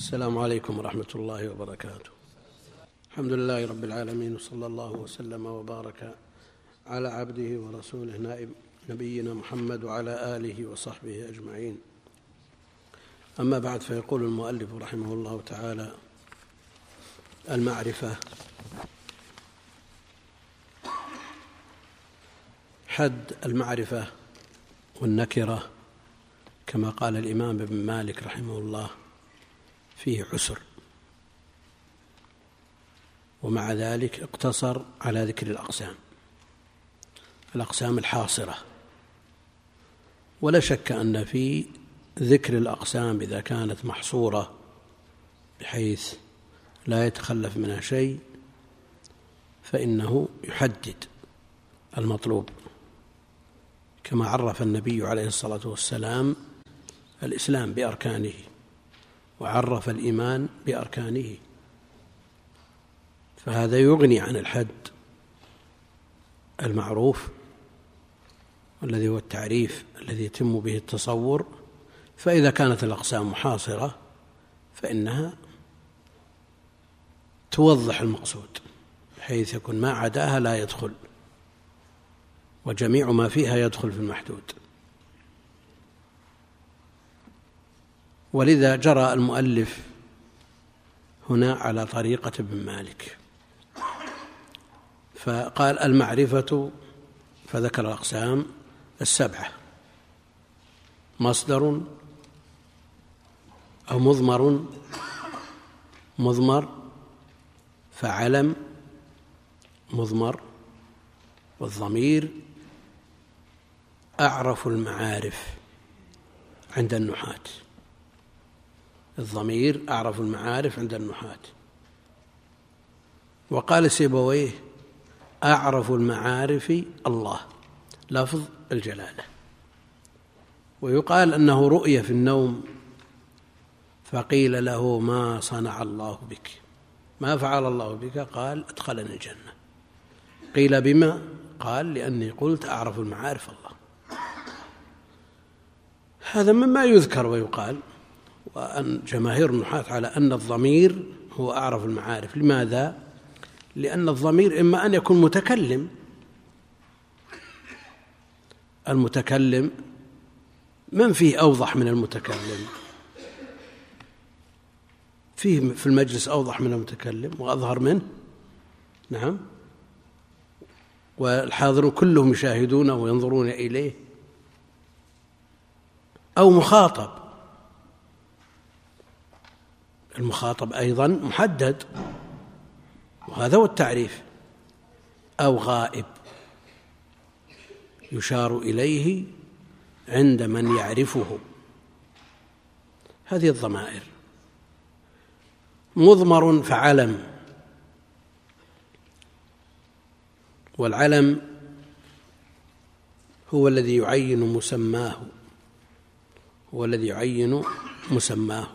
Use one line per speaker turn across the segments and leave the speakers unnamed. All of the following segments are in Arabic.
السلام عليكم ورحمة الله وبركاته. الحمد لله رب العالمين، وصلى الله وسلم وبارك على عبده ورسوله نبينا محمد وعلى آله وصحبه أجمعين. أما بعد، فيقول المؤلف رحمه الله تعالى: المعرفة. حد المعرفة والنكرة كما قال الإمام ابن مالك رحمه الله فيه عسر، ومع ذلك اقتصر على ذكر الأقسام الحاصرة. ولا شك أن في ذكر الأقسام إذا كانت محصورة بحيث لا يتخلف منها شيء فإنه يحدد المطلوب، كما عرف النبي عليه الصلاة والسلام الإسلام بأركانه، وعرف الإيمان بأركانه، فهذا يغني عن الحد المعروف الذي هو التعريف الذي يتم به التصور. فإذا كانت الأقسام محاصرة فإنها توضح المقصود بحيث يكون ما عداها لا يدخل، وجميع ما فيها يدخل في المحدود. ولذا جرى المؤلف هنا على طريقة ابن مالك، فقال المعرفة، فذكر الأقسام السبعة: مصدر أو مضمر، فعلم مضمر. والضمير أعرف المعارف عند النحاة، الضمير أعرف المعارف عند النحاة. وقال سيبويه: أعرف المعارف الله، لفظ الجلالة. ويقال أنه رؤي في النوم فقيل له: ما صنع الله بك؟ ما فعل الله بك؟ قال: أدخلني الجنة. قيل: بما؟ قال: لأني قلت أعرف المعارف الله. هذا مما يذكر ويقال، وأن جماهير النحاة على أن الضمير هو أعرف المعارف. لماذا؟ لأن الضمير إما أن يكون متكلم، المتكلم من فيه أوضح من المتكلم؟ فيه في المجلس أوضح من المتكلم وأظهر منه، نعم، والحاضرون كلهم يشاهدونه وينظرون إليه. أو مخاطب، المخاطب أيضا محدد، وهذا هو التعريف. أو غائب يشار إليه عند من يعرفه. هذه الضمائر. مضمر فعلم، والعلم هو الذي يعين مسماه،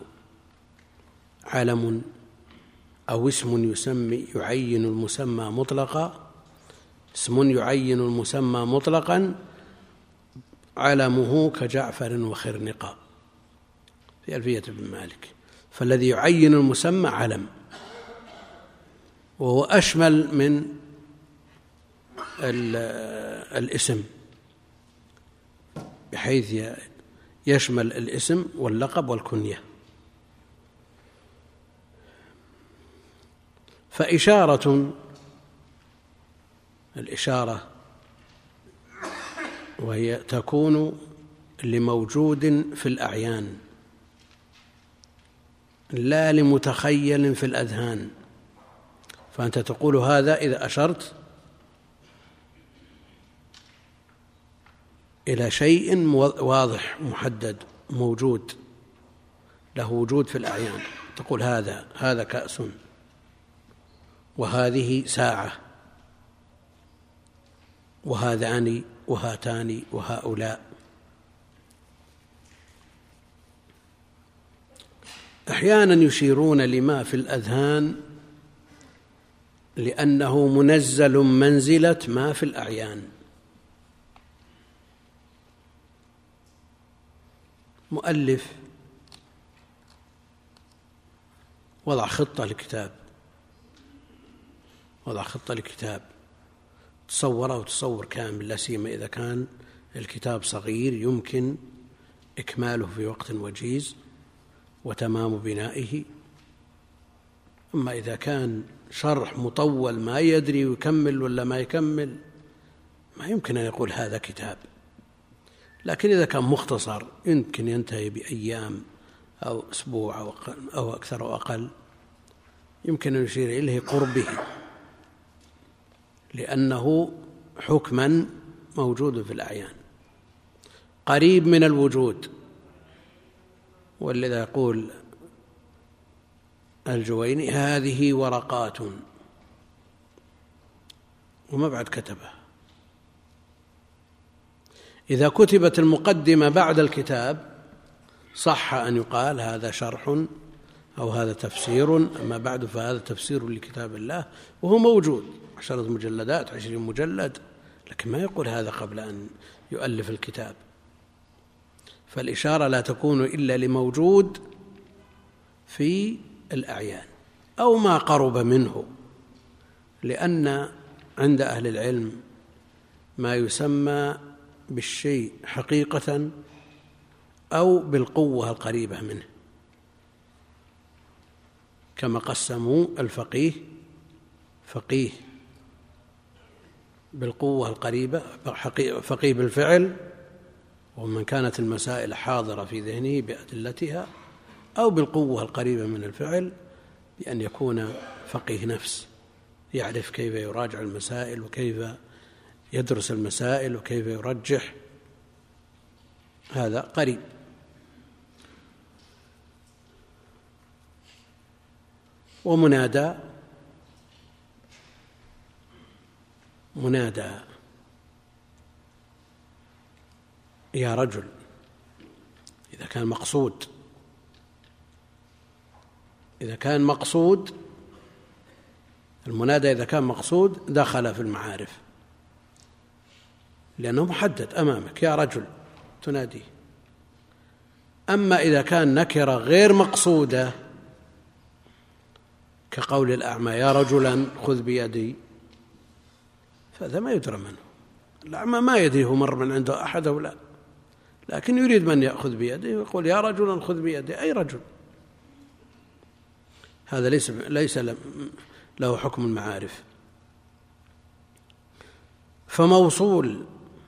علم أو اسم يعين المسمى مطلقا. اسم يعين المسمى مطلقا علمه كجعفر وخرنقا في ألفية ابن مالك. فالذي يعين المسمى علم، وهو أشمل من الاسم، بحيث يشمل الاسم واللقب والكنية. فإشارة، الإشارة وهي تكون لموجود في الأعيان لا لمتخيل في الأذهان. فأنت تقول هذا إذا أشرت إلى شيء واضح محدد موجود، له وجود في الأعيان. تقول هذا كأس، وهذه ساعة، وهذان وهاتان وهؤلاء. أحيانا يشيرون لما في الأذهان لأنه منزل منزلة ما في الأعيان. مؤلف وضع خطة لكتاب، وضع خطة لكتاب تصوره وتصور كامل، لا سيما إذا كان الكتاب صغير يمكن إكماله في وقت وجيز وتمام بنائه. أما إذا كان شرح مطول ما يدري يكمل ولا ما يكمل، ما يمكن أن يقول هذا كتاب. لكن إذا كان مختصر يمكن ينتهي بأيام أو أسبوع أو أكثر أو أقل، يمكن أن يشير إليه قربه، لأنه حكما موجود في الأعيان قريب من الوجود. ولذا يقول الجويني هذه ورقات، وما بعد كتبه. إذا كتبت المقدمة بعد الكتاب صح أن يقال هذا شرح أو هذا تفسير، أما بعد فهذا تفسير لكتاب الله، وهو موجود 10 مجلدات 20 مجلد، لكن ما يقول هذا قبل أن يؤلف الكتاب. فالإشارة لا تكون إلا لموجود في الأعيان أو ما قرب منه، لأن عند أهل العلم ما يسمى بالشيء حقيقة أو بالقوة القريبة منه، كما قسموا الفقيه فقيه بالقوة القريبة، فقيه بالفعل ومن كانت المسائل حاضرة في ذهنه بأدلتها، أو بالقوة القريبة من الفعل بأن يكون فقيه نفس، يعرف كيف يراجع المسائل وكيف يدرس المسائل وكيف يرجح، هذا قريب. ومنادى يا رجل إذا كان مقصود، المنادى إذا كان مقصود دخل في المعارف، لأنه محدد أمامك يا رجل تناديه. أما إذا كان نكرة غير مقصودة كقول الأعمى يا رجلا خذ بيدي، فهذا ما يدرى منه. الأعمى ما يدري هو مر من عنده أحد أو لا، لكن يريد من يأخذ بيده ويقول يا رجلا خذ بيدي، أي رجل. هذا ليس له حكم المعارف. فموصول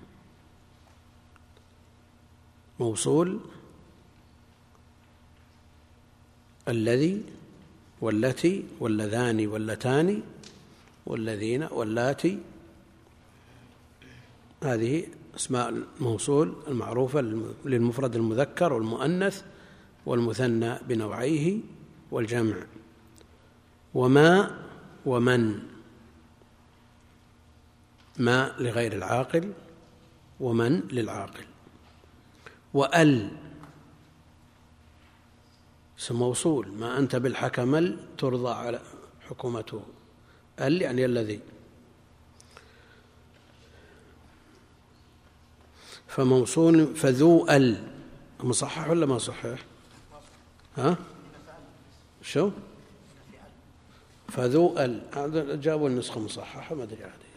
الذي والتي واللذان واللتان والذين واللاتي، هذه اسماء الموصول المعروفة للمفرد المذكر والمؤنث والمثنى بنوعيه والجمع. وما ومن، ما لغير العاقل ومن للعاقل. وأل اسم موصول، ما أنت بالحكمل ترضى على حكومته، أل يعني الذي. فموصول فذو أل مصحح ولا ما صحح؟ ها شو فذو أل جابوا النسخة مصححة ما أدري عليه.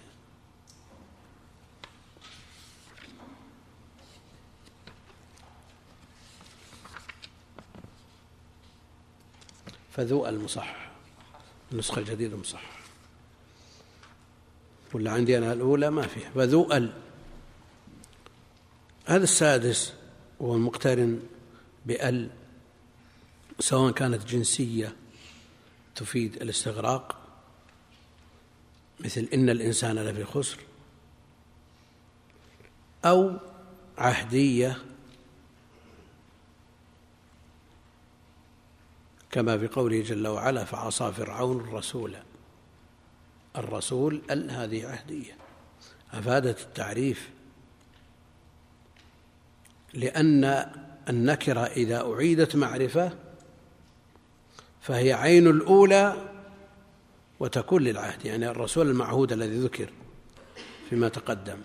فذو المصحح، النسخة الجديدة مصحح، ولا عندي أنا الأولى ما فيها. فذو ال، هذا السادس وهو المقترن بأل، سواء كانت جنسية تفيد الاستغراق مثل إن الإنسان لفي خسر، أو عهدية كما في قوله جل وعلا فعصى فرعون الرسول ال هذه عهدية أفادت التعريف، لأن النكرة إذا أعيدت معرفة فهي عين الأولى وتكون للعهد، يعني الرسول المعهود الذي ذكر فيما تقدم.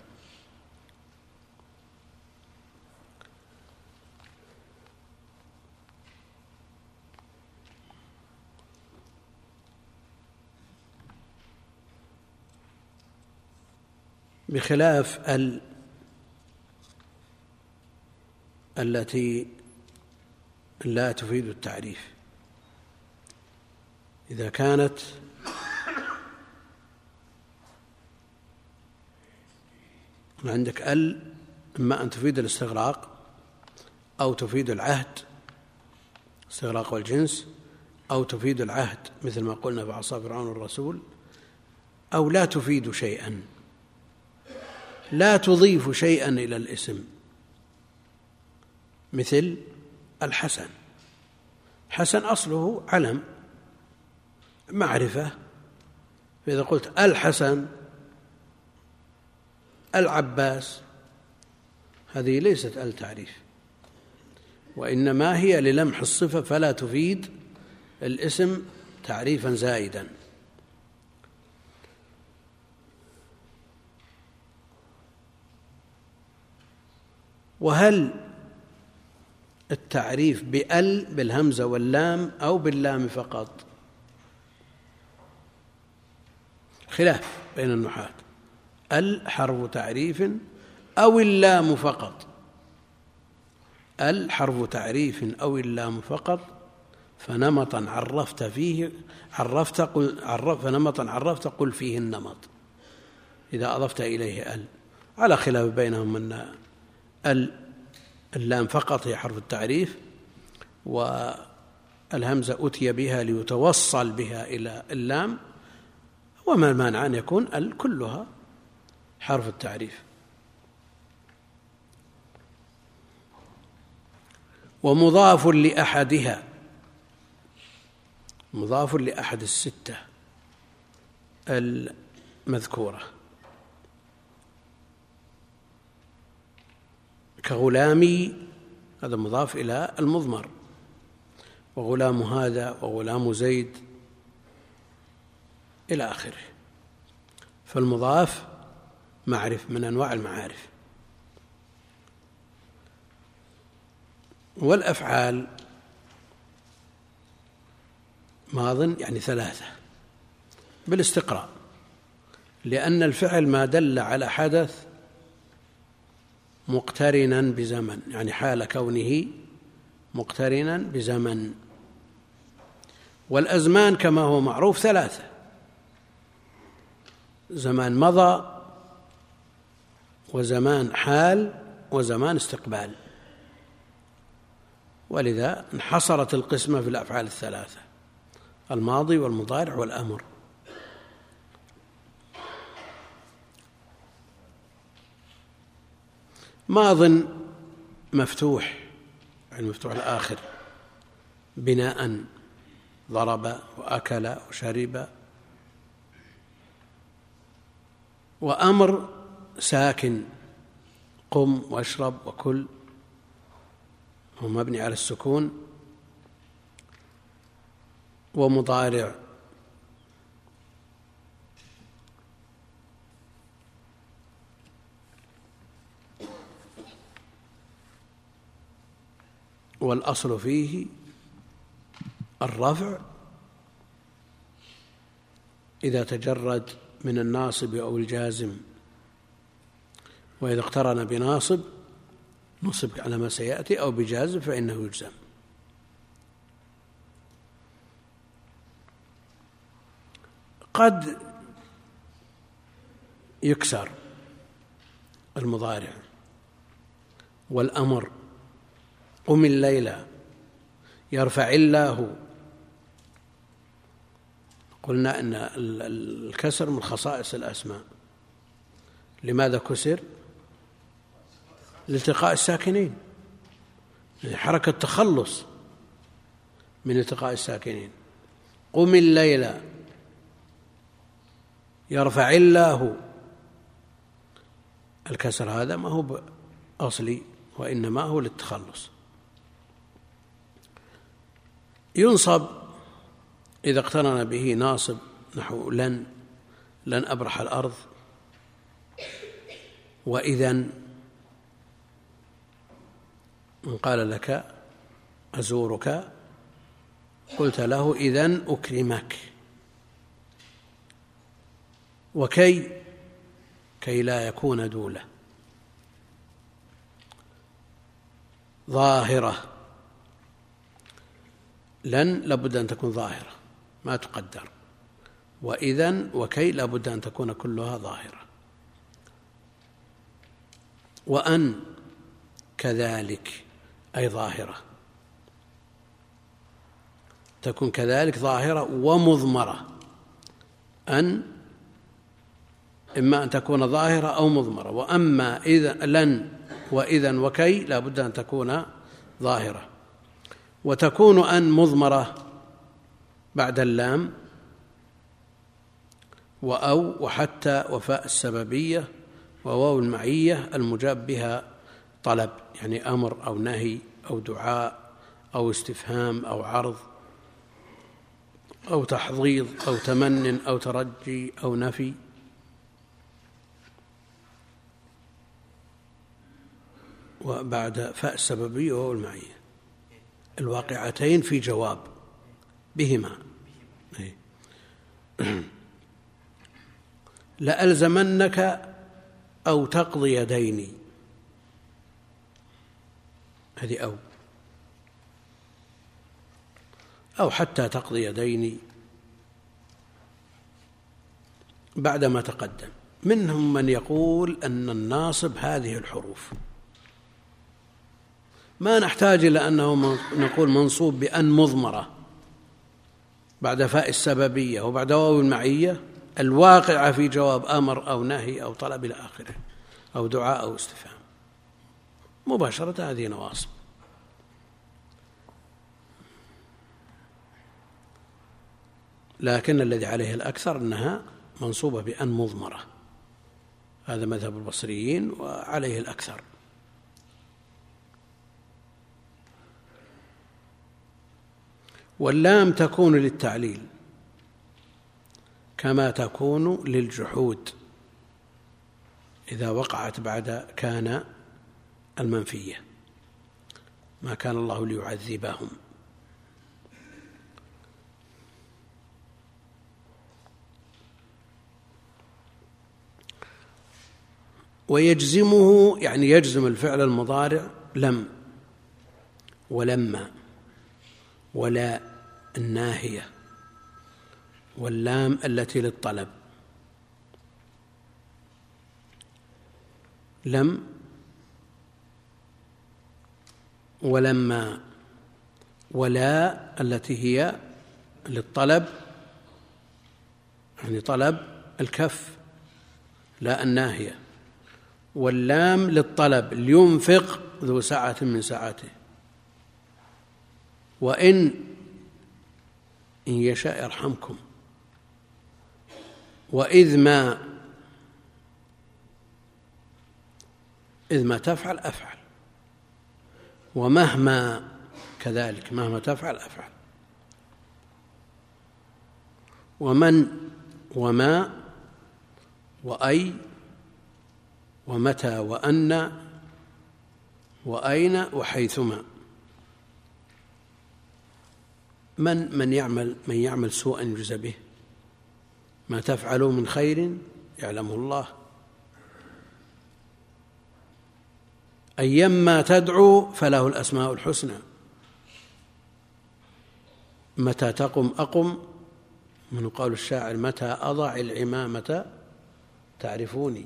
بخلاف التي لا تفيد التعريف. إذا كانت عندك إما أن تفيد الاستغراق أو تفيد العهد، استغراق والجنس، أو تفيد العهد مثل ما قلنا في عصا فرعون الرسول، أو لا تفيد شيئا، لا تضيف شيئا إلى الاسم، مثل الحسن. حسن أصله علم معرفة، فإذا قلت الحسن العباس هذه ليست التعريف، وإنما هي للمح الصفة فلا تفيد الاسم تعريفا زائدا. وهل التعريف بالهمزة واللام أو باللام فقط؟ خلاف بين النحاة، حرف تعريف أو اللام فقط. حرف تعريف أو اللام فقط، فنمطا عرفت فيه فنمطا عرفت قل فيه النمط إذا أضفت إليه على خلاف بينهم أن اللام فقط هي حرف التعريف، والهمزة أتي بها ليتوصل بها إلى اللام، وما المانع أن يكون كلها حرف التعريف. ومضاف لأحدها، مضاف لأحد الستة المذكورة، كغلامي هذا مضاف إلى المضمر، وغلام هذا وغلام زيد إلى آخره. فالمضاف معرف من أنواع المعارف. والأفعال ماضٍ يعني ثلاثة بالاستقراء، لأن الفعل ما دل على حدث مقترنا بزمن، يعني حال كونه مقترنا بزمن. والأزمان كما هو معروف ثلاثة: زمان مضى، وزمان حال، وزمان استقبال. ولذا انحصرت القسمة في الأفعال الثلاثة: الماضي والمضارع والأمر. ماض مفتوح يعني مفتوح الآخر، بناء ضرب وأكل وشرب. وأمر ساكن، قم واشرب وكل، هو مبني على السكون. ومضارع والأصل فيه الرفع إذا تجرد من الناصب أو الجازم، وإذا اقترن بناصب نصب على ما سيأتي، أو بجازم فإنه يجزم. قد يكسر المضارع والأمر، قم الليلة، يرفع الله. قلنا أن الكسر من خصائص الأسماء. لماذا كسر؟ لالتقاء الساكنين، حركة تخلص من التقاء الساكنين. قم الليلة، يرفع الله. الكسر هذا ما هو أصلي، وإنما هو للتخلص. ينصب إذا اقترن به ناصب، نحو لن أبرح الأرض. وإذن من قال لك أزورك قلت له إذن أكرمك. وكي كي لا يكون دولة. ظاهرة، لن لابد أن تكون ظاهرة ما تقدر، وإذن وكي لابد أن تكون كلها ظاهرة، وأن كذلك أي ظاهرة، تكون كذلك ظاهرة ومضمرة. أن إما أن تكون ظاهرة أو مضمرة، وأما إذا لن وإذن وكي لا بد أن تكون ظاهرة. وتكون أن مضمرة بعد اللام وأو وحتى وفاء السببية وواو المعية المجاب بها طلب، يعني أمر أو نهي أو دعاء أو استفهام أو عرض أو تحضيض أو تمن أو ترجي أو نفي. وبعد فاء السببية وواو المعية الواقعتين في جواب بهما. لألزمنك أو تقضي ديني، هذه أو حتى تقضي ديني بعدما تقدم. منهم من يقول أن الناصب هذه الحروف، ما نحتاج إلى أنه نقول منصوب بأن مضمرة بعد فاء السببية وبعد واو المعية الواقعة في جواب أمر أو نهي أو طلب إلى آخره أو دعاء أو استفهام، مباشرة هذه نواصب. لكن الذي عليه الأكثر أنها منصوبة بأن مضمرة، هذا مذهب البصريين وعليه الأكثر. واللام تكون للتعليل كما تكون للجحود إذا وقعت بعد كان المنفية، ما كان الله ليعذبهم. ويجزمه يعني يجزم الفعل المضارع لم ولما ولا الناهية واللام التي للطلب. لم ولما ولا التي هي للطلب، يعني طلب الكف لا الناهية، واللام للطلب لينفق ذو سعة من سعته، وإن يشاء يرحمكم، وإذ ما تفعل أفعل، ومهما كذلك مهما تفعل أفعل، ومن وما وأي ومتى وأن وأين وحيثما. من يعمل سوءا يجزى به، ما تفعلوا من خير يعلمه الله. أيما تدعو فله الأسماء الحسنى، متى تقم أقم، من قول الشاعر متى أضع العمامة تعرفوني،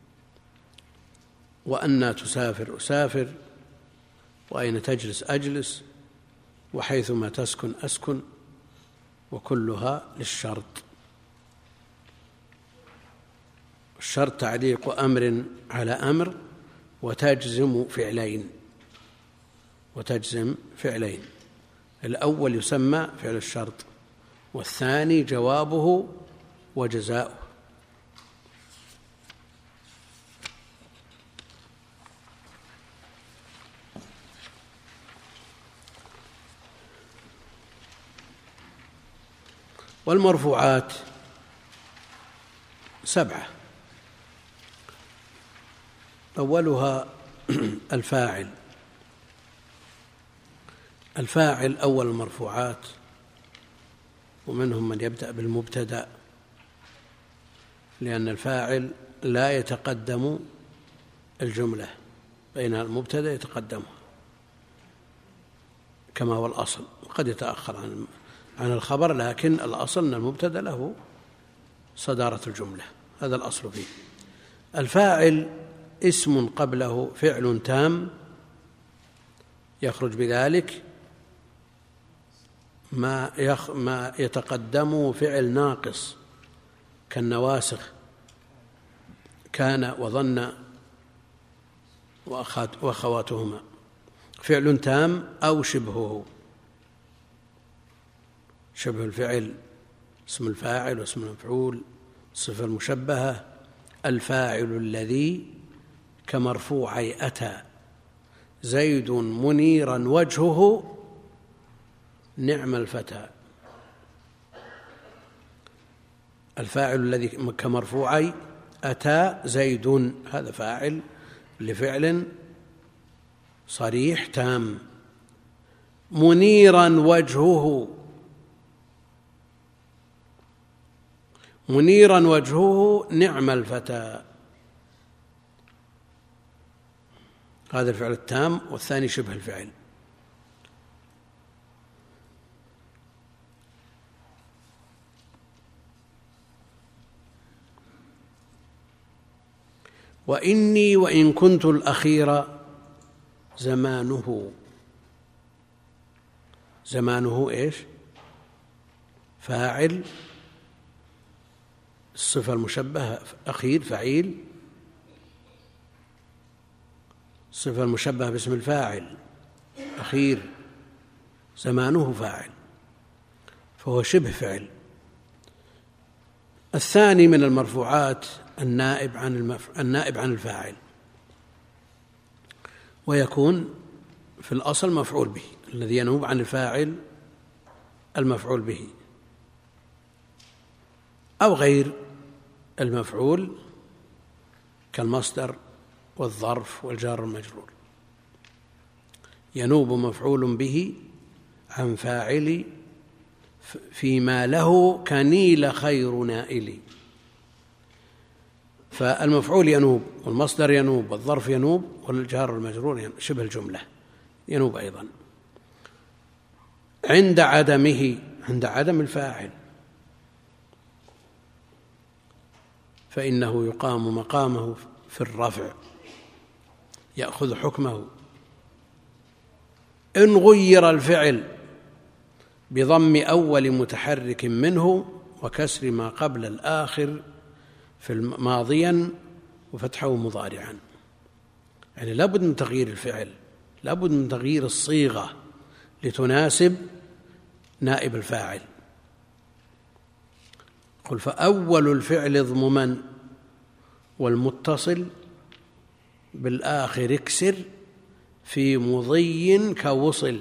وأن تسافر أسافر، وأين تجلس أجلس، وحيثما تسكن أسكن، وكلها للشرط. الشرط تعليق أمر على أمر وتجزم فعلين، الأول يسمى فعل الشرط، والثاني جوابه وجزاؤه. والمرفوعات 7، أولها الفاعل أول المرفوعات، ومنهم من يبدأ بالمبتدأ، لأن الفاعل لا يتقدم الجملة، بين المبتدأ يتقدمها كما هو الأصل، وقد يتأخر عن الخبر، لكن الأصل أن المبتدأ له صدارة الجملة، هذا الأصل فيه. الفاعل اسم قبله فعل تام يخرج بذلك ما يتقدمه فعل ناقص كالنواسخ كان وظن وأخواتهما، فعل تام أو شبهه، شبه الفعل اسم الفاعل واسم المفعول، الصفة المشبهة، الفاعل الذي كمرفوعي أتى زيد منيرا وجهه نعم الفتى. الفاعل الذي كمرفوعي أتى زيد، هذا فاعل لفعل صريح تام. منيرا وجهه، منيرا وجهه نعم الفتى، هذا الفعل التام، والثاني شبه الفعل. وإني وإن كنت الأخير زمانه، زمانه إيش؟ فاعل، الصفة المشبهة أخير فعيل، الصفة المشبهة باسم الفاعل أخير، زمانه فاعل، فهو شبه فعل. الثاني من المرفوعات النائب عن الفاعل، ويكون في الأصل مفعول به، الذي ينوب عن الفاعل المفعول به أو غير المفعول كالمصدر والظرف والجار المجرور. ينوب مفعول به عن فاعل فيما له كنيل خير نائل، فالمفعول ينوب والمصدر ينوب والظرف ينوب والجار المجرور شبه الجملة ينوب أيضا. عند عدمه، عند عدم الفاعل، فإنه يقام مقامه في الرفع، يأخذ حكمه. إن غير الفعل بضم أول متحرك منه وكسر ما قبل الآخر في ماضيا وفتحه مضارعا، يعني لابد من تغيير الفعل، لابد من تغيير الصيغة لتناسب نائب الفاعل. قل فأول الفعل اضمما والمتصل بالآخر اكسر في مضي كوصل،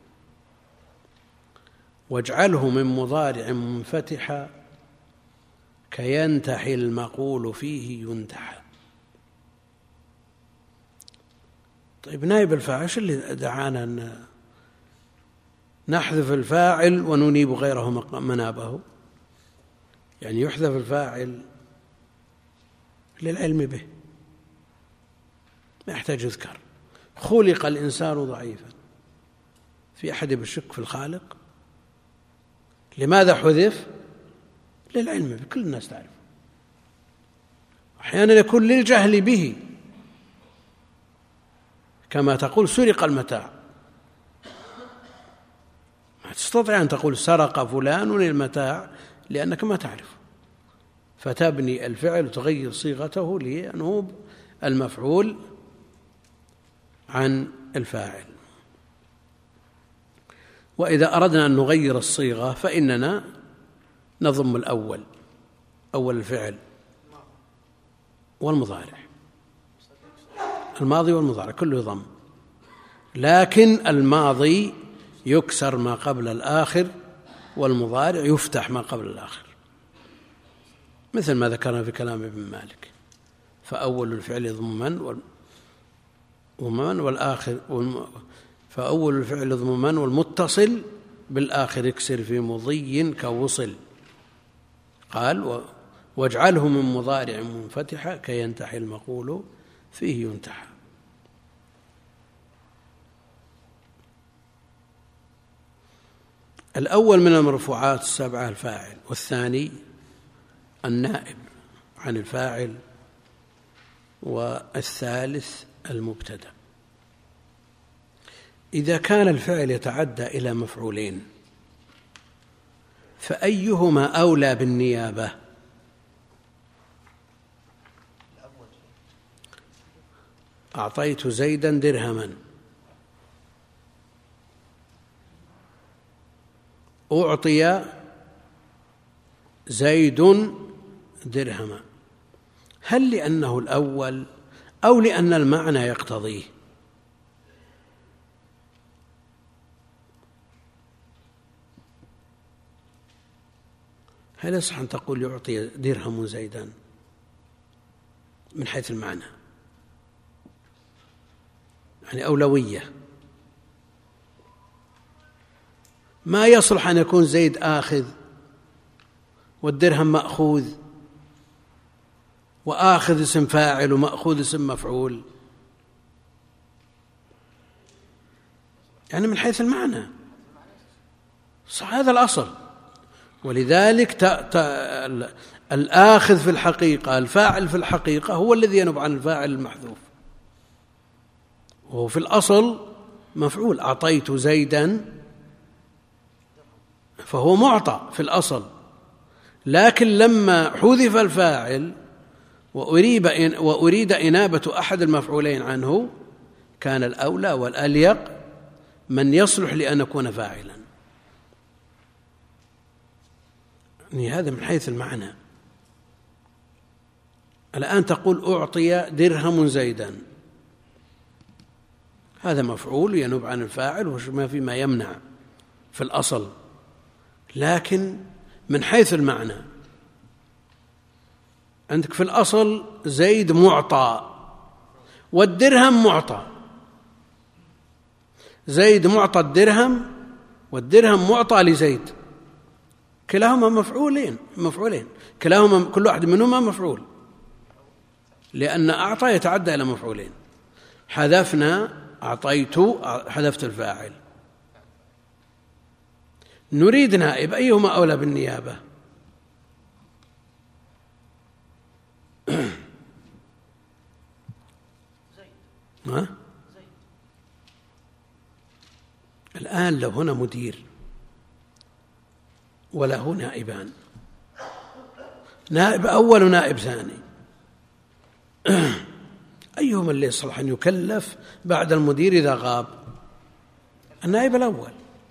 واجعله من مضارع منفتحا كينتحي المقول فيه ينتحى. طيب نائب الفاعل ايش اللي دعانا أن نحذف الفاعل وننيب غيره منابه؟ يعني يحذف الفاعل للعلم به، ما يحتاج يذكر. خلق الإنسان ضعيفا، في أحد بالشك في الخالق؟ لماذا حذف؟ للعلم به، كل الناس تعرف. أحيانا يكون للجهل به، كما تقول سرق المتاع، ما تستطيع أن تقول سرق فلان المتاع لأنك ما تعرف، فتبني الفعل وتغير صيغته لينوب المفعول عن الفاعل. وإذا أردنا أن نغير الصيغة فإننا نضم الأول، أول الفعل والمضارع، الماضي والمضارع كله يضم، لكن الماضي يكسر ما قبل الآخر والمضارع يفتح ما قبل الآخر، مثل ما ذكرنا في كلام ابن مالك: فأول الفعل ضمما والآخر، فأول الفعل ضمما والمتصل بالآخر اكسر في مضي كوصل. قال: واجعله من مضارع منفتحة كينتحي المقول فيه ينتحى. الأول من المرفوعات السبعة الفاعل، والثاني النائب عن الفاعل، والثالث المبتدأ. إذا كان الفعل يتعدى إلى مفعولين فأيهما أولى بالنيابة؟ أعطيت زيدا درهما، أعطي زيد درهما، هل لأنه الأول أو لأن المعنى يقتضيه؟ هل يصح أن تقول يعطي درهم زيدا من حيث المعنى؟ يعني أولوية، ما يصلح أن يكون زيد آخذ والدرهم مأخوذ، وآخذ اسم فاعل ومأخوذ اسم مفعول، يعني من حيث المعنى صح، هذا الأصل. ولذلك الآخذ في الحقيقة، الفاعل في الحقيقة هو الذي ينوب عن الفاعل المحذوف، وهو في الأصل مفعول. أعطيت زيدا فهو معطى في الأصل، لكن لما حذف الفاعل وأريد إنابة أحد المفعولين عنه كان الأولى والأليق من يصلح لأن يكون فاعلا. يعني هذا من حيث المعنى. الآن تقول أعطي درهم زيدا، هذا مفعول ينوب عن الفاعل وما فيما يمنع في الأصل، لكن من حيث المعنى عندك في الأصل زيد معطى والدرهم معطى، زيد معطى الدرهم والدرهم معطى لزيد، كلاهما مفعولين كلاهما كل واحد منهما مفعول، لأن أعطى يتعدى إلى مفعولين. حذفنا أعطيت، حذفت الفاعل، نريد نائب، أيهما أولى بالنيابة؟ الآن لو هنا مدير وله نائبان، نائب أول ونائب ثاني، أيهما اللي يصلح أن يكلف بعد المدير إذا غاب؟ النائب الأول،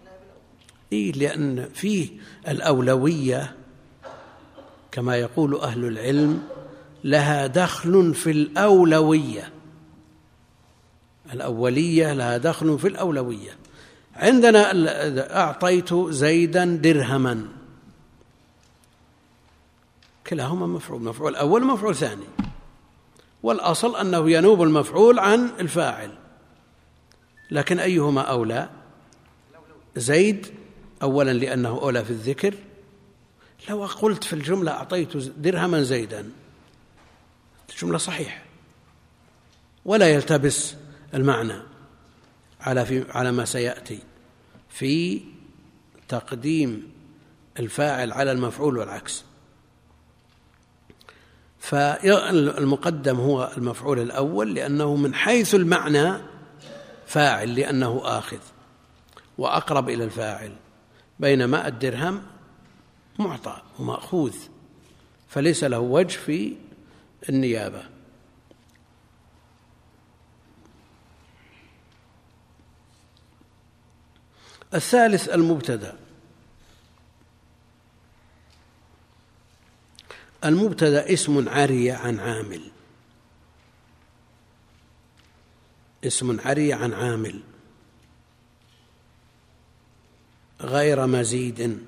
لأن فيه الأولوية كما يقول أهل العلم لها دخل في الأولوية، الأولية لها دخل في الأولوية. عندنا أعطيت زيدا درهما، كلاهما مفعول أول مفعول ثاني، والأصل أنه ينوب المفعول عن الفاعل، لكن أيهما أولى؟ زيد أولا لأنه أولى في الذكر. لو قلت في الجملة أعطيت درهما زيدا، الجملة صحيحة ولا يلتبس المعنى على ما سيأتي في تقديم الفاعل على المفعول والعكس. فالمقدم هو المفعول الأول لأنه من حيث المعنى فاعل لأنه آخذ وأقرب إلى الفاعل، بينما الدرهم معطى ومأخوذ فليس له وجه في النيابة. الثالث المبتدأ. المبتدأ اسم عري عن عامل، اسم عري عن عامل غير مزيد،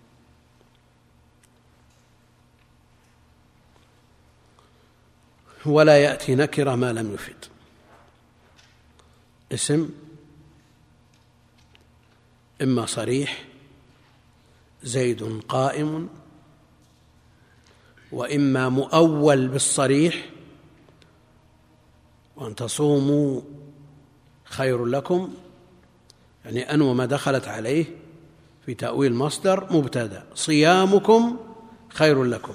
ولا يأتي نكرة ما لم يفد. اسم إما صريح زيد قائم، وإما مؤول بالصريح، وأن تصوموا خير لكم، يعني أن وما دخلت عليه في تأويل مصدر مبتدأ، صيامكم خير لكم،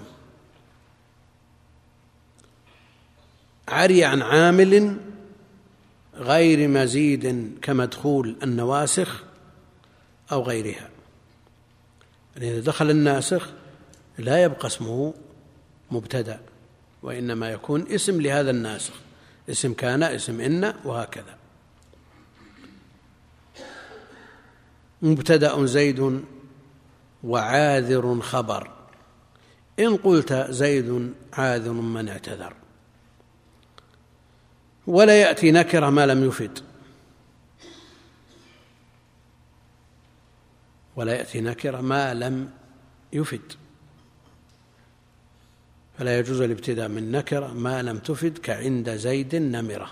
عري عن عامل غير مزيد كمدخول النواسخ أو غيرها. يعني إذا دخل الناسخ لا يبقى اسمه مبتدأ، وإنما يكون اسم لهذا الناسخ، اسم كان، اسم إن، وهكذا. مبتدأ زيد وعاذر خبر، إن قلت زيد عاذر من اعتذر. ولا يأتي نكرة ما لم يفد، ولا يأتي نكرة ما لم يفد، فلا يجوز الابتداء من نكرة ما لم تفد، كعند زيد نمرة.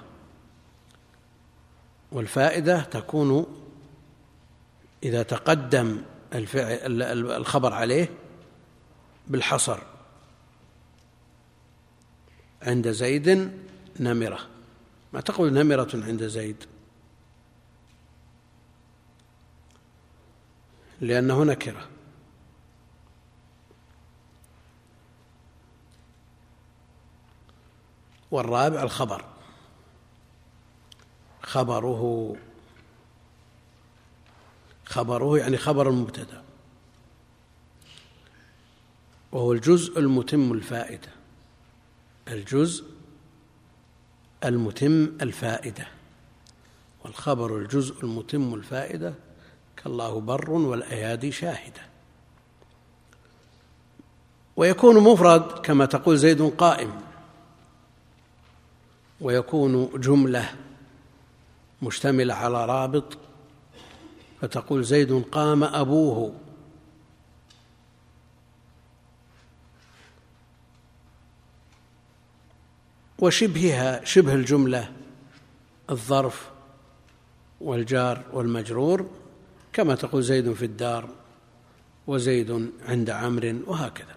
والفائدة تكون إذا تقدم الخبر عليه بالحصر، عند زيد نمرة، ما تقول نمرة عند زيد، لأنه نكرة. والرابع الخبر، خبره يعني خبر المبتدأ، وهو الجزء المتم الفائدة، الجزء المتم الفائدة. والخبر الجزء المتم الفائدة كالله بر والأيادي شاهدة. ويكون مفرد كما تقول زيد قائم، ويكون جملة مشتملة على رابط، فتقول زيد قام أبوه، وشبهها شبه الجملة الظرف والجار والمجرور، كما تقول زيد في الدار وزيد عند عمرو، وهكذا.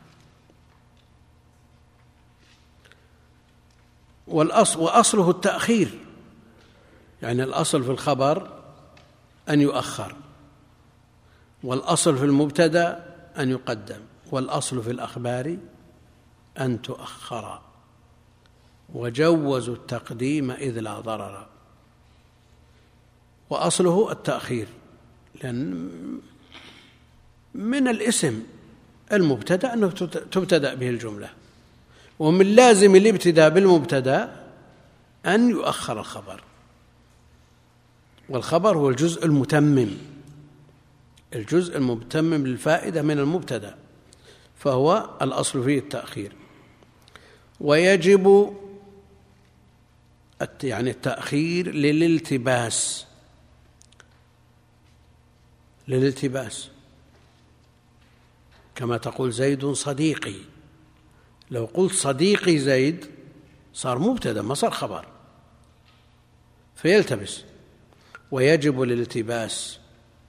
وأصله التأخير، يعني الأصل في الخبر أن يؤخر، والأصل في المبتدأ أن يقدم، والأصل في الأخبار أن تؤخر، وجوزوا التقديم إذ لا ضرر. وأصله التأخير، لأن من الاسم المبتدأ أنه تبتدأ به الجملة، ومن لازم الابتداء بالمبتدأ أن يؤخر الخبر. والخبر هو الجزء المتمم، الجزء المتمم للفائدة من المبتدأ، فهو الأصل فيه التأخير. ويجب يعني التأخير للالتباس، كما تقول زيد صديقي، لو قلت صديقي زيد صار مبتدأ ما صار خبر، فيلتبس. ويجب الالتباس،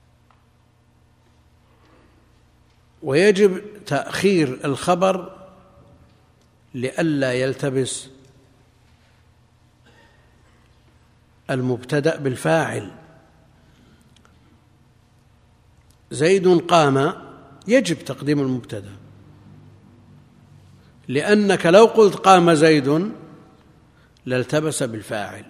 ويجب تأخير الخبر لئلا يلتبس المبتدأ بالفاعل. زيد قام يجب تقديم المبتدأ، لأنك لو قلت قام زيد لالتبس بالفاعل.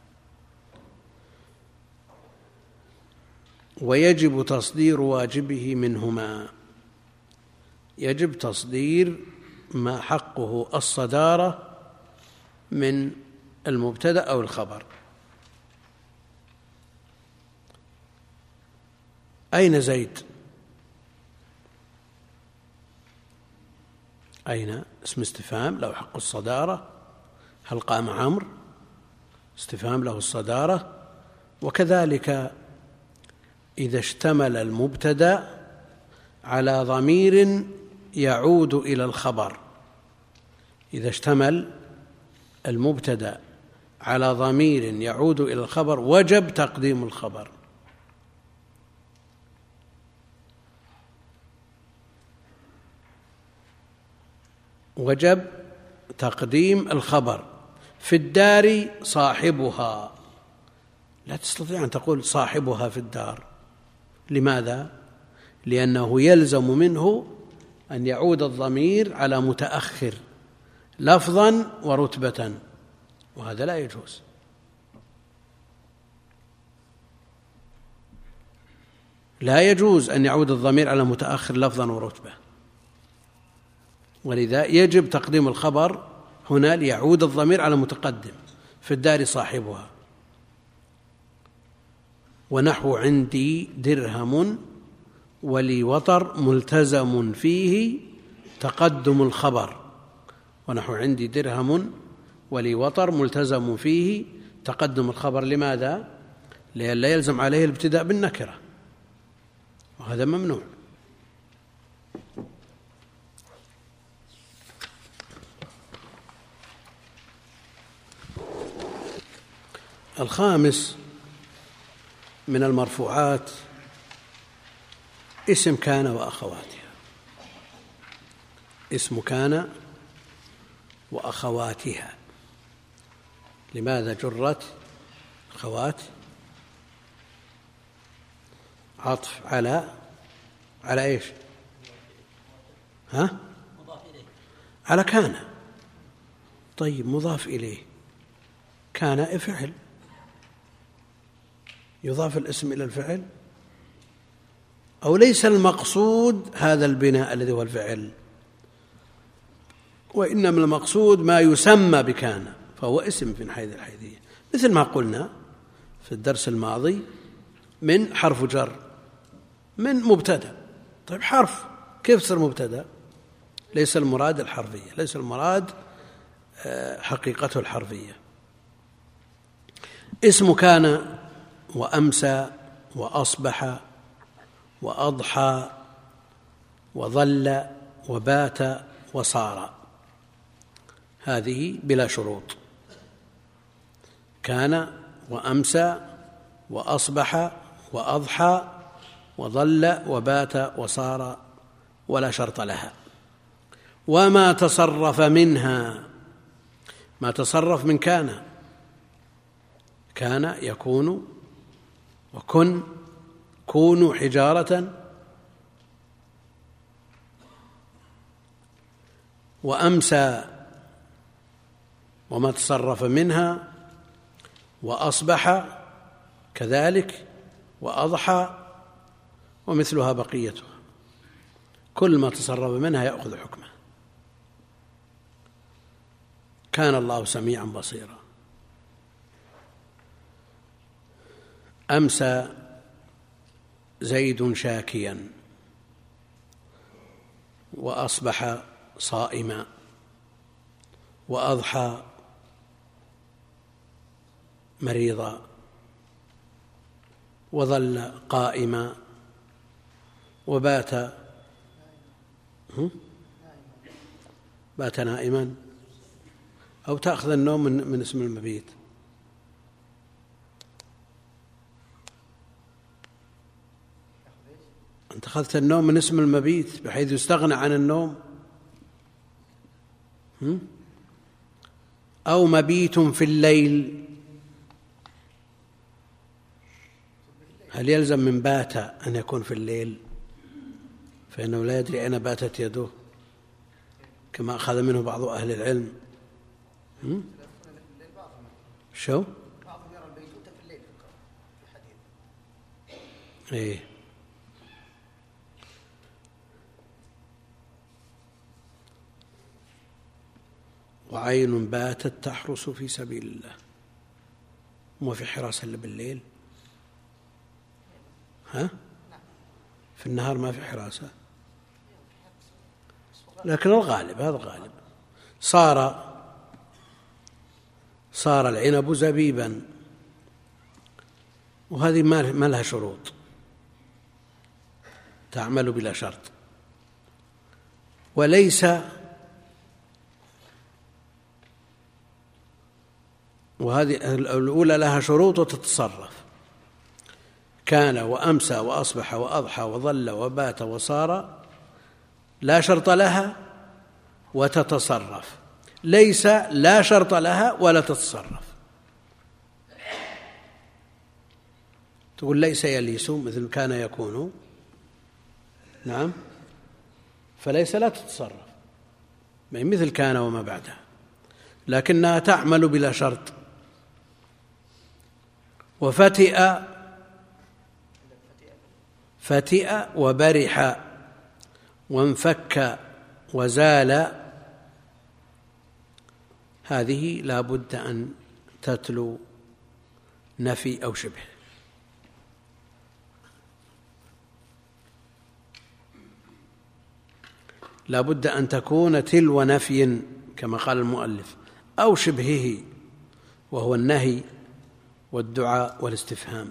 ويجب تصدير واجبه منهما، يجب تصدير ما حقه الصدارة من المبتدأ أو الخبر. أين زيد؟ أين اسم استفهام له حق الصدارة. هل قام عمرو؟ استفهام له الصدارة. وكذلك إذا اشتمل المبتدأ على ضمير يعود إلى الخبر، إذا اشتمل المبتدأ على ضمير يعود إلى الخبر وجب تقديم الخبر. وجب تقديم الخبر. في الدار صاحبها، لا تستطيع أن تقول صاحبها في الدار. لماذا؟ لأنه يلزم منه أن يعود الضمير على متأخر لفظا ورتبة، وهذا لا يجوز. لا يجوز أن يعود الضمير على متأخر لفظا ورتبة، ولذا يجب تقديم الخبر هنا ليعود الضمير على متقدم. في الدار صاحبها. ونحو عندي درهم ولي وطر ملتزم فيه تقدم الخبر. ونحو عندي درهم ولي وطر ملتزم فيه تقدم الخبر. لماذا؟ لئلا يلزم عليه الابتداء بالنكرة، وهذا ممنوع. الخامس من المرفوعات اسم كان وأخواتها. اسم كان وأخواتها. لماذا جرت أخوات؟ عطف على إيش؟ على كان. طيب مضاف إليه. كان فعل، يضاف الاسم إلى الفعل، أو ليس المقصود هذا البناء الذي هو الفعل، وإنما المقصود ما يسمى بكان، فهو اسم في حيز الحيثية، مثل ما قلنا في الدرس الماضي من حرف جر من مبتدأ. طيب حرف كيف صار مبتدأ؟ ليس المراد الحرفية، ليس المراد حقيقته الحرفية. اسم كان وأمسى وأصبح وأضحى وظل وبات وصار، هذه بلا شروط. كان وأمسى وأصبح وأضحى وظل وبات وصار، ولا شرط لها. وما تصرف منها، ما تصرف من كان يكون وكن، كونوا حجارة، وأمسى وما تصرف منها، وأصبح كذلك، وأضحى ومثلها بقيتها، كل ما تصرف منها يأخذ حكمه. كان الله سميعا بصيرا. أمسى زيد شاكيا، وأصبح صائما، وأضحى مريضا، وظل قائما، وبات نائما، أو تأخذ النوم من اسم المبيت. أنت أخذت النوم من اسم المبيت بحيث يستغنى عن النوم. أو مبيت في الليل، هل يلزم من بات أن يكون في الليل؟ فإنه لا يدري أين باتت يده، كما أخذ منه بعض أهل العلم. شو؟ بعضهم يرى البيتوتة في الليل في الحديث. إيه. وعين باتت تحرس في سبيل الله. وما في حراسة إلا بالليل؟ في النهار ما في حراسة، لكن الغالب هذا غالب. صار العنب زبيبا، وهذه ما لها شروط، تعمل بلا شرط. وليس، وهذه الأولى لها شروط وتتصرف. كان وأمسى وأصبح وأضحى وظل وبات وصار لا شرط لها، وتتصرف، ليس لا شرط لها ولا تتصرف. تقول ليس يليس مثل كان يكون، نعم، فليس لا تتصرف مثل كان وما بعدها، لكنها تعمل بلا شرط. وفتئ، فتئ وبرح وانفك وزال، هذه لا بد أن تتلو نفي أو شبه. لا بد أن تكون تلو نفي كما قال المؤلف أو شبهه، وهو النهي والدعاء والاستفهام.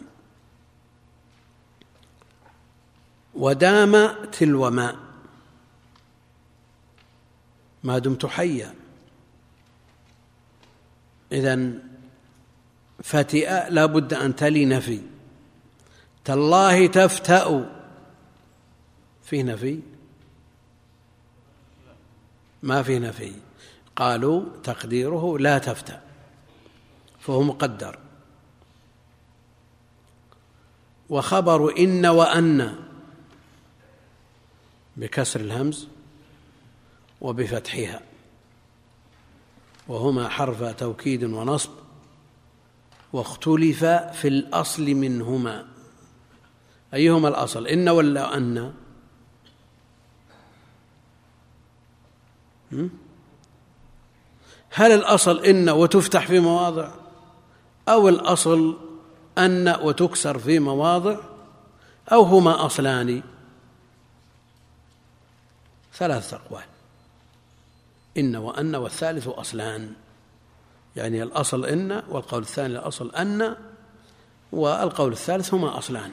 ودام تلو ما دمت حيا. إذن فتئ لا بد أن تلي نفي. تالله تفتأ فيه نفي؟ ما فيه نفي، قالوا تقديره لا تفتأ، فهو مقدر. وخبر إن وأن بكسر الهمز وبفتحها، وهما حرف توكيد ونصب، واختلف في الأصل منهما. أيهما الأصل، إن ولا أن؟ هل الأصل إن وتفتح في مواضع، أو الأصل أن وتكسر في مواضع، أو هما أصلان؟ ثلاثة أقوال، إن وأن، والثالث أصلان، يعني الأصل إن، والقول الثاني الأصل أن، والقول الثالث هما أصلان.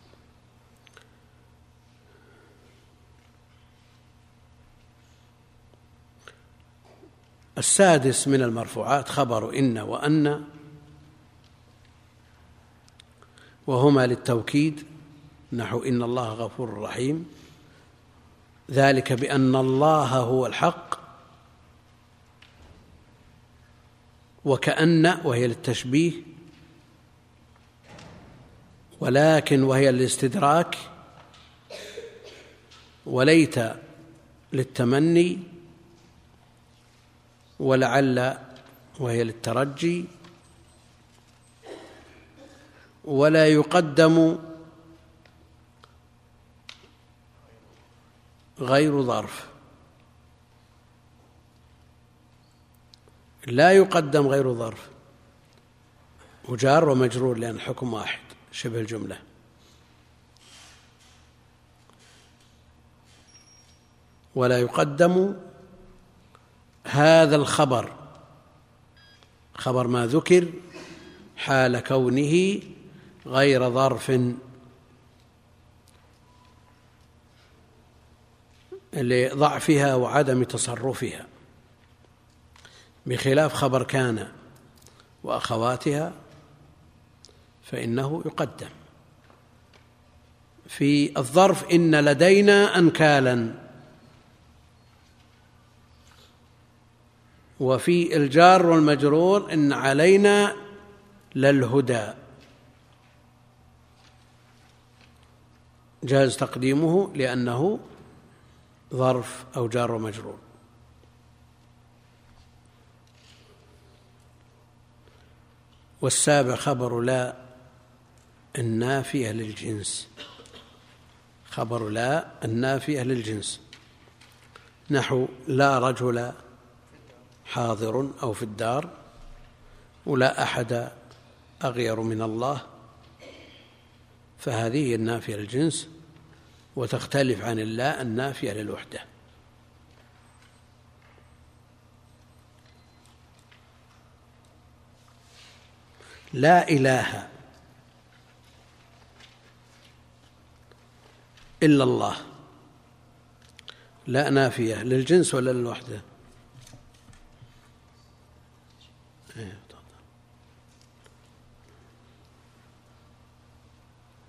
السادس من المرفوعات خبر إن وأن، وهما للتوكيد، نحو إن الله غفور رحيم، ذلك بأن الله هو الحق. وكأن وهي للتشبيه، ولكن وهي للاستدراك، وليت للتمني، ولعل وهي للترجي. ولا يقدم غير ظرف، لا يقدم غير ظرف، وجار ومجرور لأن الحكم واحد، شبه الجملة. ولا يقدم هذا الخبر، خبر ما ذكر، حال كونه غير ظرف، لضعفها وعدم تصرفها، بخلاف خبر كان وأخواتها فإنه يقدم. في الظرف إن لدينا أنكالا، وفي الجار والمجرور إن علينا للهدى، جاز تقديمه لأنه ظرف أو جار ومجرور. والسابع خبر لا النافية للجنس، خبر لا النافية للجنس، نحو لا رجل حاضر أو في الدار، ولا أحد أغير من الله، فهذه النافية للجنس، وتختلف عن اللا النافية للوحدة. لا إله إلا الله، لا نافية للجنس ولا للوحدة؟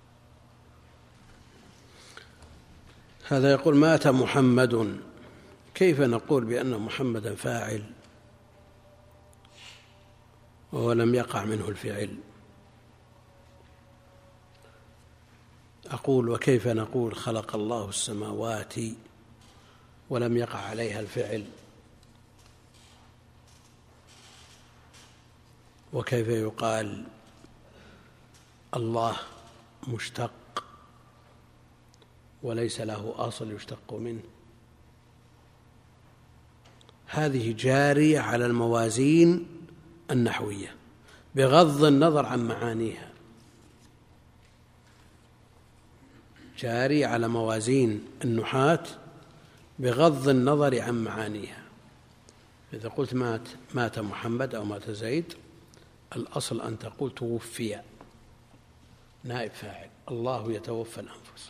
هذا يقول مات محمد، كيف نقول بأن محمدا فاعل وهو لم يقع منه الفعل؟ أقول وكيف نقول خلق الله السماوات ولم يقع عليها الفعل؟ وكيف يقال الله مشتق وليس له أصل يشتق منه؟ هذه جارية على الموازين النحوية بغض النظر عن معانيها، جارية على موازين النحاة بغض النظر عن معانيها. إذا قلت مات محمد أو مات زيد، الأصل أن تقول توفي، نائب فاعل، الله يتوفى الأنفس.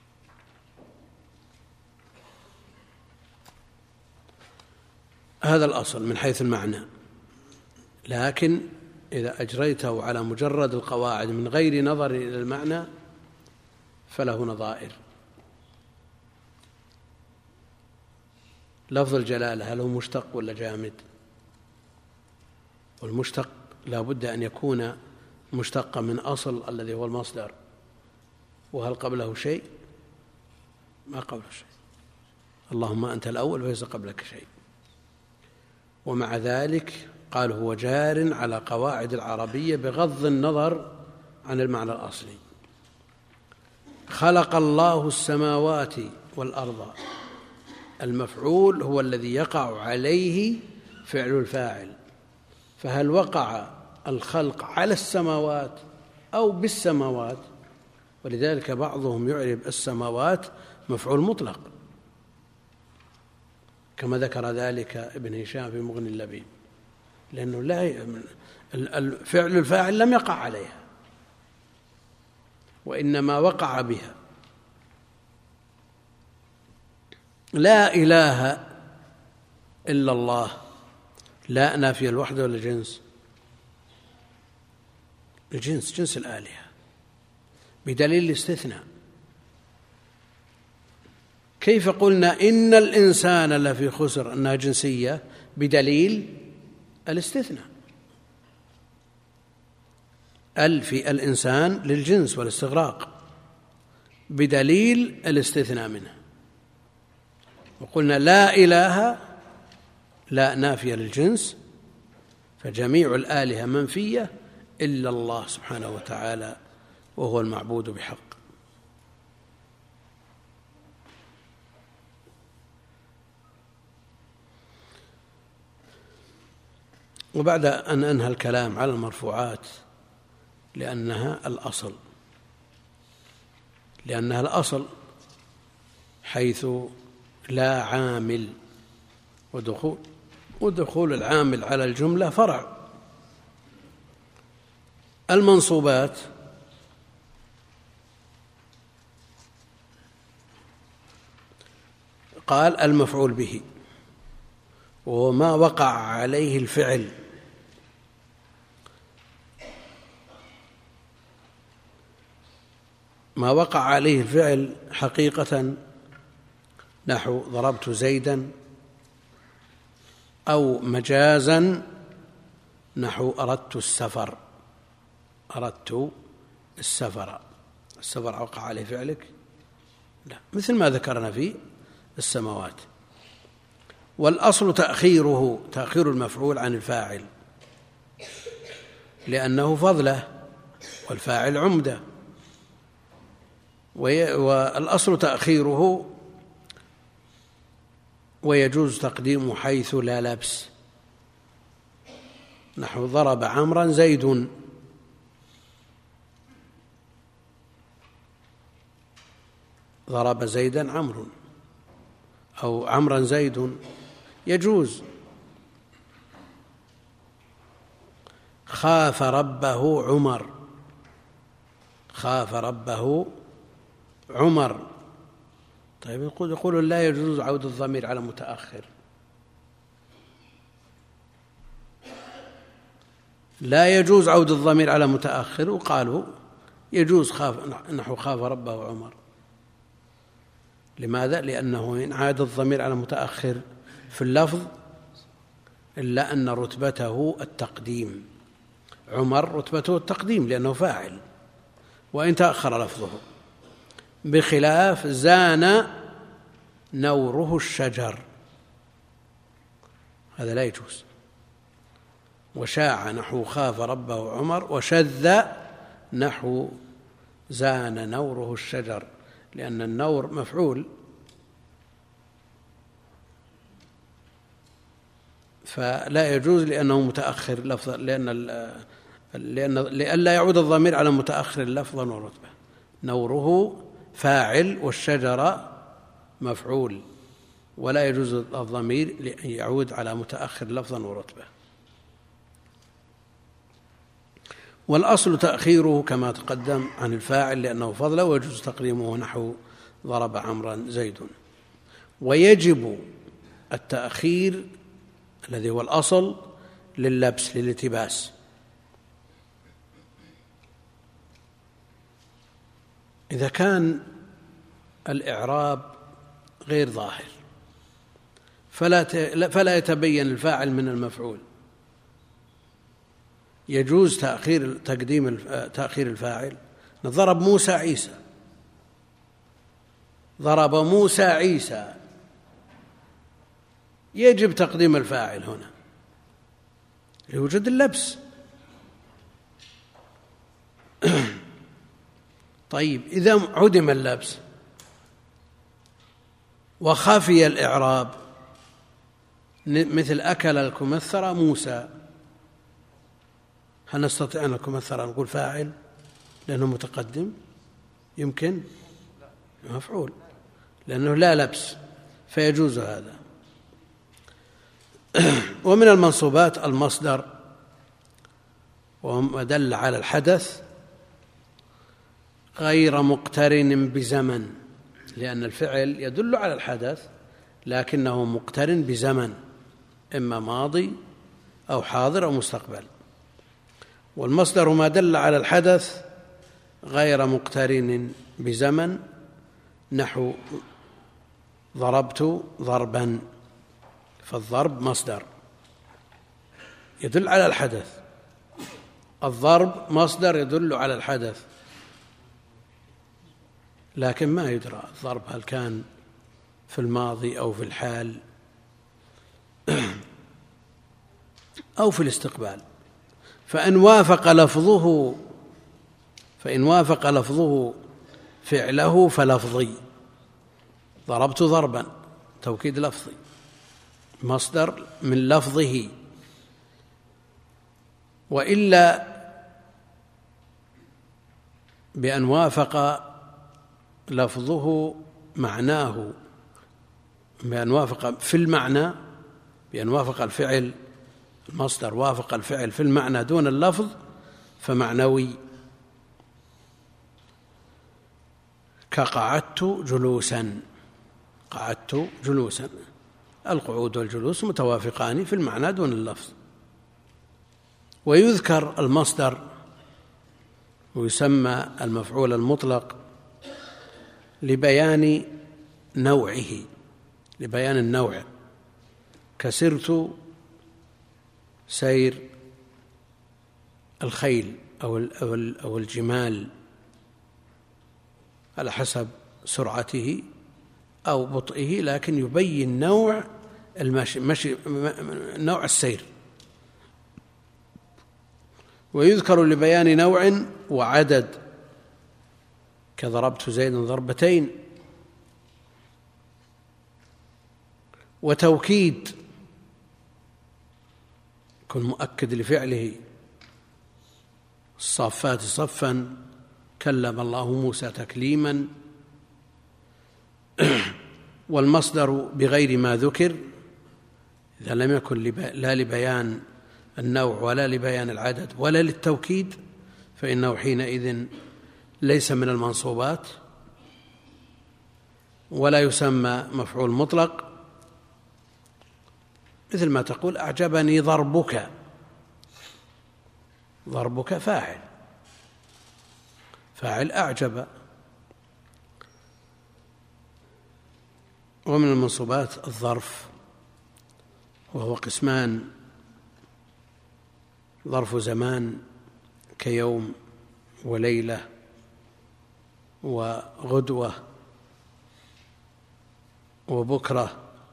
هذا الأصل من حيث المعنى، لكن إذا أجريته على مجرد القواعد من غير نظر إلى المعنى فله نظائر. لفظ الجلالة هل هو مشتق ولا جامد؟ والمشتق لا بد أن يكون مشتقا من أصل الذي هو المصدر، وهل قبله شيء؟ ما قبله شيء، اللهم أنت الأول فليس قبلك شيء. ومع ذلك قال هو جار على قواعد العربية بغض النظر عن المعنى الأصلي. خلق الله السماوات والأرض، المفعول هو الذي يقع عليه فعل الفاعل، فهل وقع الخلق على السماوات أو بالسماوات؟ ولذلك بعضهم يعرب السماوات مفعول مطلق، كما ذكر ذلك ابن هشام في مغني اللبيب، لأنه فعل الفاعل لم يقع عليها وإنما وقع بها. لا إله إلا الله، لا نافية الوحدة ولا جنس؟ الجنس، جنس الآلهة بدليل الاستثناء. كيف قلنا إن الإنسان لفي خسر أنها جنسية؟ بدليل الاستثناء. في الإنسان للجنس والاستغراق بدليل الاستثناء منه. وقلنا لا إله، لا نافية للجنس، فجميع الآلهة منفية إلا الله سبحانه وتعالى وهو المعبود بحق. وبعد أن أنهى الكلام على المرفوعات لأنها الأصل حيث لا عامل، ودخول العامل على الجملة فرع. المنصوبات قال المفعول به وما وقع عليه الفعل، ما وقع عليه الفعل حقيقة، نحو ضربت زيدا، أو مجازا نحو أردت السفر، السفر وقع عليه فعلك؟ لا، مثل ما ذكرنا في السماوات. والأصل تأخير المفعول عن الفاعل، لأنه فضله والفاعل عمده، والأصل تأخيره، ويجوز تقديمه حيث لا لبس، نحو ضرب عمرا زيد، ضرب زيدا عمرو أو عمرا زيد، يجوز. خاف ربه عمر، طيب يقول لا يجوز عود الضمير على متأخر، لا يجوز عود الضمير على متأخر، وقالوا يجوز نحو خاف ربه عمر، لماذا؟ لأنه إن عاد الضمير على متأخر في اللفظ إلا أن رتبته التقديم. عمر رتبته التقديم لأنه فاعل وإن تأخر لفظه، بخلاف زان نوره الشجر، هذا لا يجوز. وشاع نحو خاف ربه عمر، وشذ نحو زان نوره الشجر، لأن النور مفعول، فلا يجوز لأنه متأخر لفظا، لئلا يعود الضمير على متأخر لفظا ورتبة. نوره فاعل والشجر مفعول، ولا يجوز الضمير لأن يعود على متأخر لفظا ورتبة. والأصل تأخيره كما تقدم عن الفاعل لأنه فضل، ويجوز تقديمه نحو ضرب عمرا زيد. ويجب التأخير الذي هو الأصل لللبس للالتباس، إذا كان الإعراب غير ظاهر فلا يتبين الفاعل من المفعول، يجوز تأخير الفاعل. ضرب موسى عيسى، ضرب موسى عيسى، يجب تقديم الفاعل هنا لوجود اللبس. طيب إذا عدم اللبس وخفي الإعراب مثل أكل الكمثرى موسى، هل نستطيع أن الكمثرى نقول فاعل لأنه متقدم؟ يمكن مفعول لأنه لا لبس، فيجوز هذا. ومن المنصوبات المصدر ودل على الحدث غير مقترن بزمن، لأن الفعل يدل على الحدث لكنه مقترن بزمن، إما ماضي أو حاضر أو مستقبل. والمصدر ما دل على الحدث غير مقترن بزمن، نحو ضربت ضربا، فالضرب مصدر يدل على الحدث، الضرب مصدر يدل على الحدث، لكن ما يدرى الضرب هل كان في الماضي أو في الحال أو في الاستقبال. فإن وافق لفظه فعله فلفظي، ضربت ضربا توكيد لفظي مصدر من لفظه، وإلا بأن وافق لفظه معناه، بأن وافق في المعنى، بأن وافق الفعل المصدر وافق الفعل في المعنى دون اللفظ فمعنوي، كقعدت جلوسا، قعدت جلوسا، القعود والجلوس متوافقان في المعنى دون اللفظ. ويذكر المصدر ويسمى المفعول المطلق لبيان نوعه، لبيان النوع، كسرت سير الخيل أو الجمال على حسب سرعته أو بطئه، لكن يبين نوع المشي، نوع السير. ويذكر لبيان نوع وعدد، كضربت زيدا ضربتين. وتوكيد يكون مؤكد لفعله، الصافات صفا، كلم الله موسى تكليما. والمصدر بغير ما ذكر إذا لم يكن لا لبيان النوع ولا لبيان العدد ولا للتوكيد فإنه حينئذ ليس من المنصوبات ولا يسمى مفعول مطلق، مثل ما تقول أعجبني ضربك، ضربك فاعل أعجب. ومن المنصوبات الظرف، وهو قسمان: ظرف زمان كيوم وليلة وغدوة وبكرة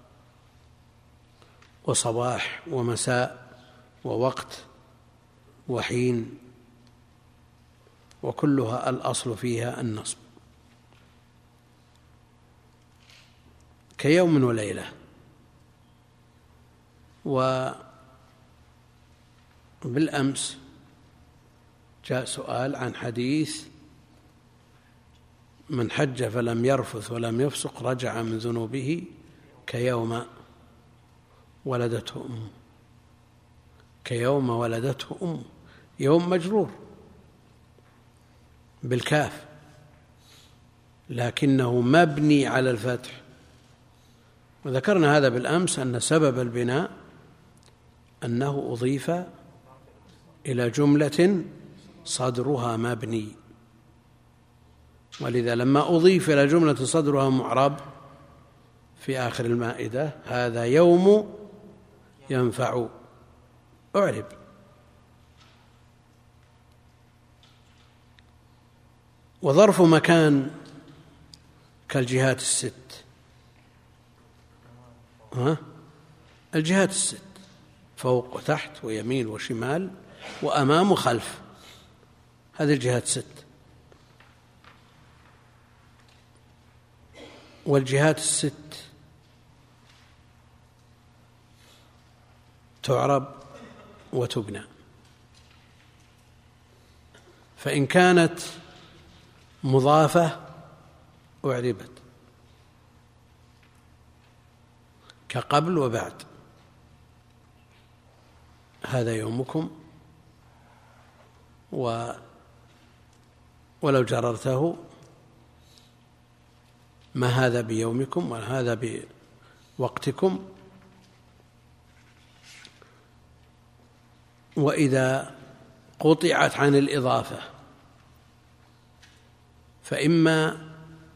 وصباح ومساء ووقت وحين، وكلها الأصل فيها النصب. كيوم وليلة. وبالأمس جاء سؤال عن حديث: من حج فلم يرفث ولم يفسق رجع من ذنوبه كيوم ولدته أمه. كيوم ولدته أمه، يوم مجرور بالكاف لكنه مبني على الفتح، وذكرنا هذا بالأمس أن سبب البناء أنه أضيف إلى جملة صدرها مبني، ولذا لما أضيف إلى جملة صدرها معرب في آخر المائدة: هذا يوم ينفع، أعرب. وظرف مكان كالجهات الست. الجهات الست: فوق وتحت ويمين وشمال وأمام وخلف، هذه الجهات الست. والجهات الست تعرب وتبنى، فإن كانت مضافة أعربت كقبل وبعد: هذا يومكم، ولو جررته: ما هذا بيومكم ولا هذا بوقتكم. وإذا قطعت عن الإضافة فإما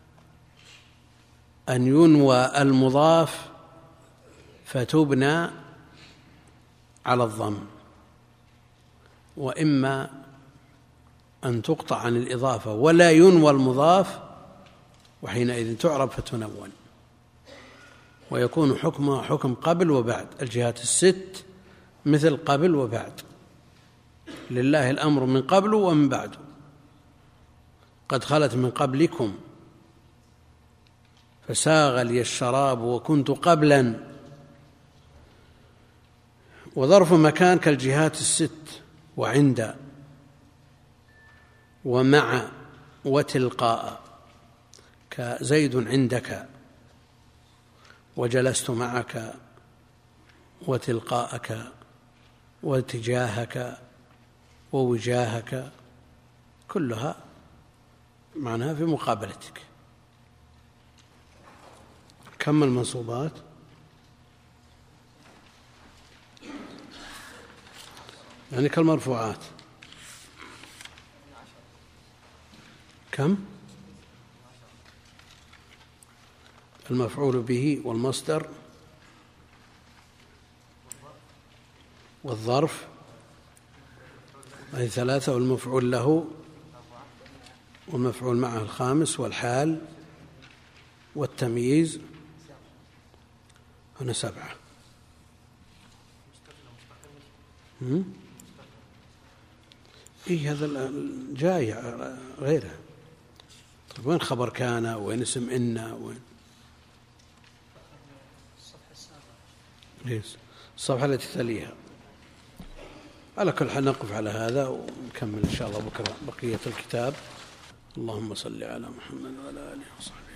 أن ينوى المضاف فتبنى على الضم، وإما أن تقطع عن الإضافة ولا ينوى المضاف، وحينئذ تعرب فتنون، ويكون حكمها حكم قبل وبعد. الجهات الست مثل قبل وبعد، لله الأمر من قبل ومن بعد، قد خلت من قبلكم فساغ لي الشراب وكنت قبلا. وظرف مكان كالجهات الست: وعند ومع وتلقاء، كزيد عندك وجلست معك وتلقاءك واتجاهك ووجاهك، كلها معناها في مقابلتك. كم المنصوبات؟ يعني كالمرفوعات. كم؟ المفعول به والمصدر والظرف، هذه ثلاثة، والمفعول له والمفعول معه الخامس، والحال والتمييز، هنا 7. هذا جاي غيره. طيب وين خبر كان، وين اسم إن، وين الصفحة التي تليها؟ على كل حال نقف على هذا ونكمل إن شاء الله بكرة بقية الكتاب. اللهم صل على محمد وعلى آله وصحبه.